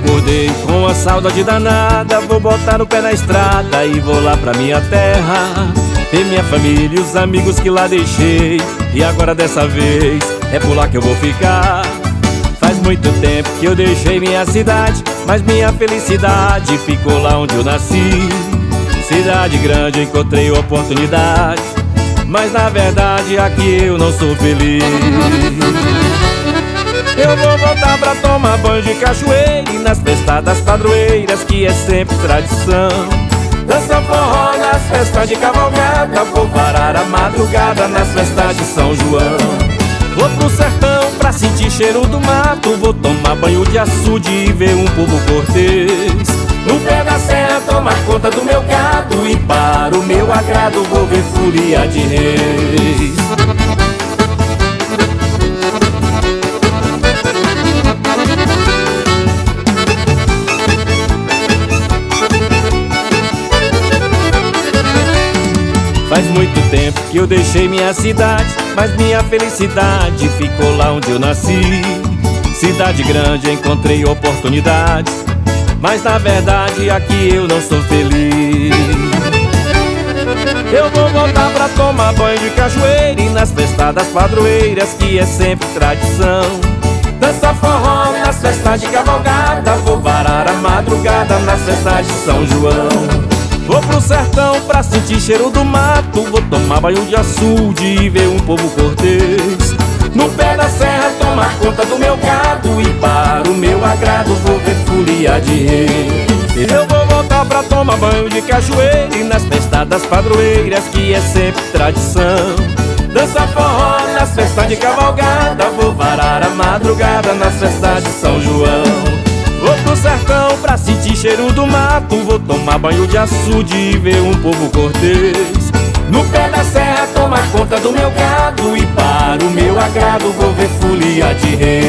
Acordei com a saudade danada, vou botar o pé na estrada e vou lá pra minha terra. Ter minha família e os amigos que lá deixei, e agora dessa vez é por lá que eu vou ficar. Faz muito tempo que eu deixei minha cidade, mas minha felicidade ficou lá onde eu nasci. Cidade grande, encontrei oportunidade, mas na verdade aqui eu não sou feliz. Eu vou voltar pra tomar banho de cachoeira e nas festadas padroeiras, que é sempre tradição. Dança forró nas festas de cavalgada, vou parar a madrugada nas festas de São João. Vou pro sertão pra sentir cheiro do mato, vou tomar banho de açude e ver um povo cortês. No pé da serra tomar conta do meu gado, e para o meu agrado vou ver folia de reis. Faz muito tempo que eu deixei minha cidade, mas minha felicidade ficou lá onde eu nasci. Cidade grande, encontrei oportunidades, mas na verdade aqui eu não sou feliz. Eu vou voltar pra tomar banho de cachoeira e nas festadas padroeiras, que é sempre tradição. Dança forró nas festas de cavalgada, vou parar a madrugada nas festas de São João. Vou pro sertão pra sentir cheiro do mato, vou tomar banho de açude e ver um povo cortês. No pé da serra tomar conta do meu gado, e para o meu agrado vou ver folia de rei. Eu vou voltar pra tomar banho de cachoeira e nas festadas padroeiras, que é sempre tradição. Dança forró nas festas de cavalgada, vou varar a madrugada nas festas de São João. Vou pro sertão pra sentir cheiro do mato, vou tomar banho de açude e ver um povo cortês. No pé da serra tomar conta do meu gado, e para o meu agrado vou ver folia de rei.